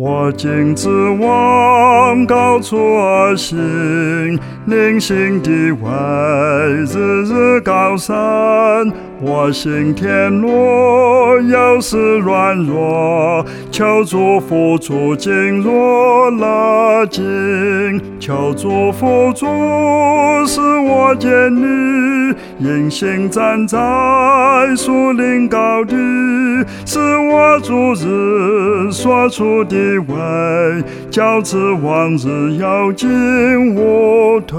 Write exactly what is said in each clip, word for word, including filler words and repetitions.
我竟自往高处而行，灵性地位日日高升。我心天落，有时软弱，求主扶助进入了境，求主扶助使我坚立，因信站在树林高地，是我主日所处地位，较之往日有进无退。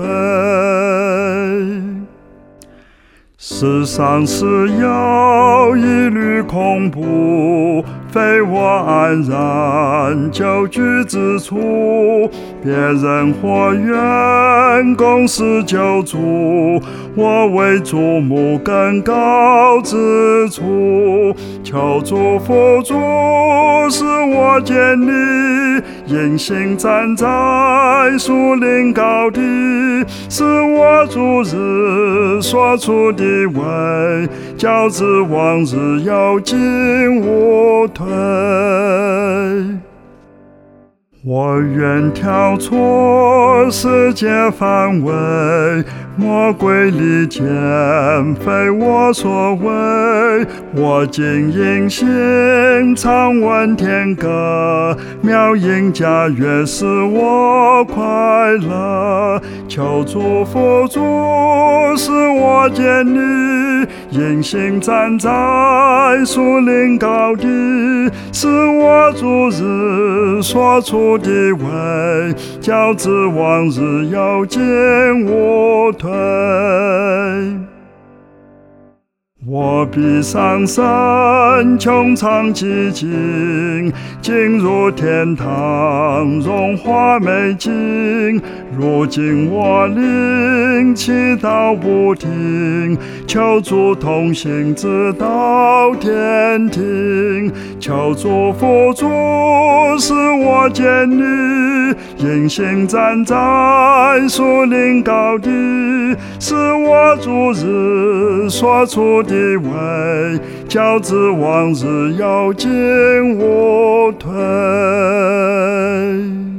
世上是有一缕恐怖，非我安然久居之处。别人或愿共事救主，我为主目更高之处。求主扶助使我坚立，因信站在树林高地，是我主日所处地位，较之往日有进无退。我愿跳脱世界范围，魔鬼利剑非我所为。我今因信常闻天歌，妙音佳乐使我快乐。求主扶助使我坚立，因信站在树林高地，是我主日所处地位，较之往日有进无退。我必上升，穹苍寂静，进入天堂，荣华美景。如今我灵祈祷不停，求主同行直到天庭。求主扶助使我坚立，因信站在树林高地，是我主日所处地位，较之往日有进无退。